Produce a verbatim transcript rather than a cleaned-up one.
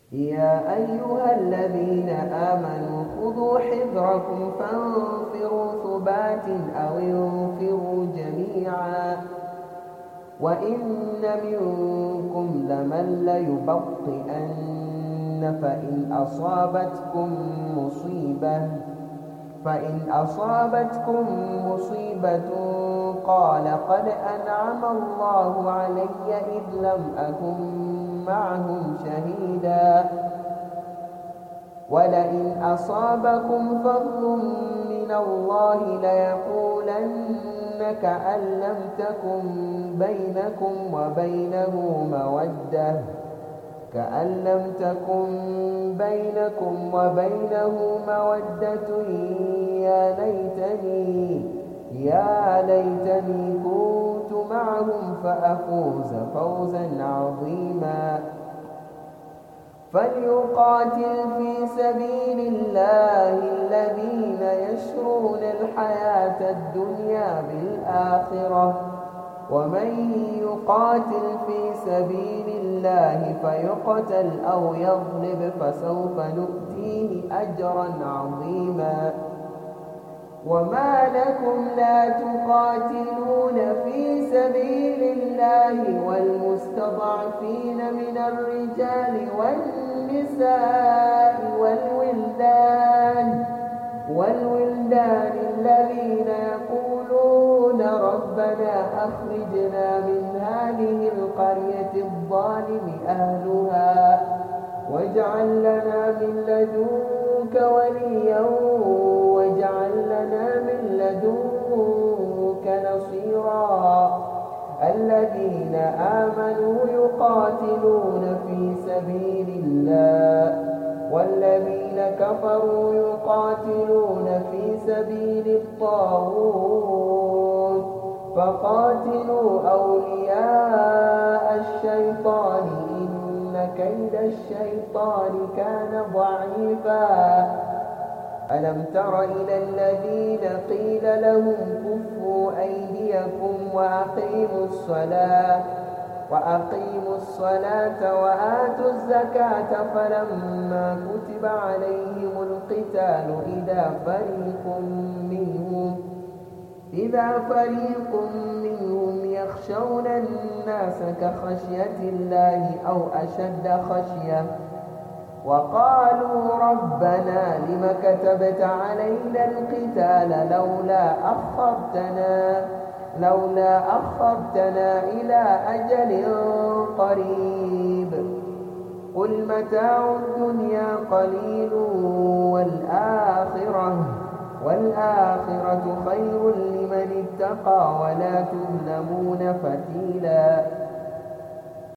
يا أيها الذين آمنوا خذوا حذركم فانفروا ثبات أو انفروا جميعا وإن منكم لمن ليبطئن فإن أصابتكم مصيبة فإن أصابتكم مصيبة قال قد أنعم الله علي إذ لم أكن معهم شهيدا ولئن أصابكم فضل من الله ليقولن كأن لم تكن بينكم وبينه مودة كأن لم تكن بينكم وبينه مودة يا ليتني يا ليتني كنت معهم فأفوز فوزا عظيما فليقاتل في سبيل الله الذين يشرون الحياة الدنيا بالآخرة ومن يقاتل في سبيل الله فيقتل أو يغلب فسوف نؤتيه أجرا عظيما وما لكم لا تقاتلون في سبيل الله والمستضعفين من الرجال والنساء والولدان والولدان الذين يقولون ربنا أخرجنا من هذه القرية الظالم أهلها واجعل لنا من لدنك وليا واجعل لنا من لدنك نصيرا الذين آمنوا يقاتلون في سبيل الله والذين كفروا يقاتلون في سبيل الطاغوت فقاتلوا أولياء الشيطان إن كيد الشيطان كان ضعيفا ألم تر إلى الذين قيل لهم كفوا أيديكم وأقيموا الصلاة وأقيموا الصلاة وآتوا الزكاة فلما كتب عليهم القتال إذا فريق منهم إذا فريق منهم يخشون الناس كخشية الله أو أشد خشية وقالوا ربنا لم كتبت علينا القتال لولا أخرتنا لولا أخرتنا إلى أجل قريب قل متاع الدنيا قليل والآخرة والآخرة خير لمن اتقى ولا تظلمون فتيلا